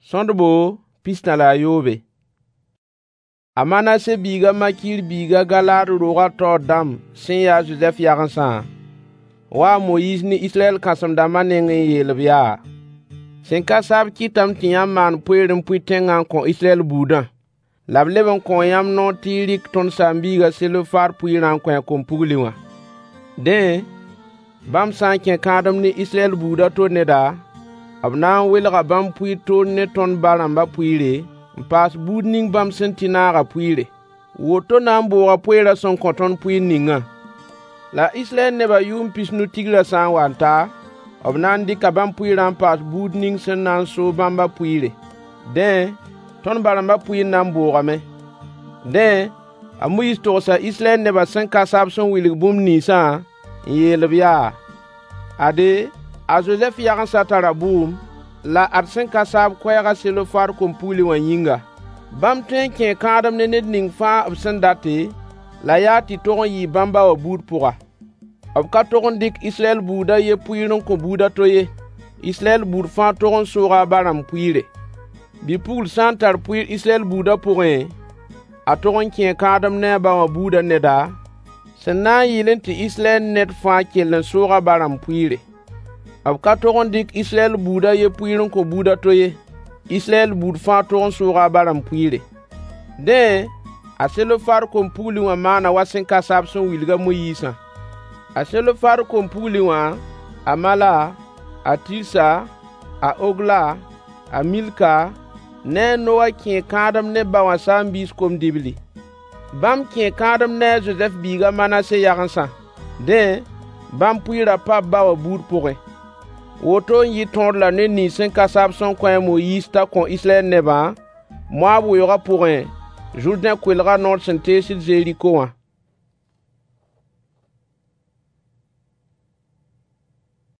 Sõndbo pisna la yobe. A Manase biiga Makir biiga Galad roga tao dam sẽn yaa Josef yagensã wa Moyiis ne Israɛl kãsem-dãmbã neng n yeelb yaa: sẽn ka sab kɩtame tɩ yãmb maan poeer n pʋɩ tẽngã n kõ Israɛl buudã, la b leb n kõ yãmb noor tɩ y rɩk tõnd saam-biigã Selofar pʋɩɩrã n kõ kom-pugli wã. Dẽ, bãmb sã n kẽ kãadem ne Israɛl buudã to neda, b na n welga bãmb pʋɩɩr toor ne tõnd ba-rãmbã pʋɩɩre n paas buud ning bãmb sẽn tɩ naagã pʋɩɩre. Woto na n booga poeerã sẽn kõ tõnd pʋɩɩr ningã. La Israɛl nebã yʋʋm pis-nu tigrã sã n wa n ta, b na n dɩka bãmb pʋɩɩrã n paas buud ning sẽn na n soog bãmbã pʋɩɩre. Dẽ, tõnd ba-rãmbã pʋɩɩr na n boogame. Dẽ, a Moyiis togsa Israɛl nebã sẽn ka sab sẽn wilg bũmb ninsã n yeel-b yaa: ade, a Josef yagensã tara bʋʋm, la ad sẽn ka saab koɛɛga Selofar kom-pugli wã yĩnga. Bãmb tõe n kẽ kãadem ne ned ning fãa b sẽn date, la yaa tɩ tog n yɩ bãmbã wã buud pʋga. B ka tog n dɩk Israɛl buudã ye pʋɩɩr n kõ buudã to ye. Israɛl buud fãa tog n sooga a ba-rãmb pʋɩɩre. Bi-pugl sã n tar pʋɩɩr Israɛl buudã pʋgẽ, a tog n kẽ kãadem ne a ba wã buudã neda, sẽn na n yɩl tɩ Israɛl ned fãa kell n soog a ba-rãmb pʋɩɩre. B ka tog n dɩk Israɛl buudã ye pʋɩɩr n kõ buudã to ye. Israɛl buud fãa tog n sooga a ba-rãmb pʋɩɩre. Dẽ, a Selofar kom-pugli wã maana wa sẽn ka sab sẽn wilga Moyiisã. A Selofar kom-pugli wã, a Mala, a Tirsa, a Ogla, a Milka, ne a Noa kẽ kãadem ne ba wã saam-biis kom-dibli. Bãmb kẽ kãadem ne a Josef biiga Manase yagensã. Dẽ, bãmb pʋɩɩra pa ba wã buud pʋgẽ. Woto n yɩ tõod la ned nins sẽn ka sab sẽn kõ a Moyiis t'a kõ Israɛl nebã, Moab weoogã pʋgẽ, Zʋrdẽ koelgã noor sẽn teesd Zeriko wã.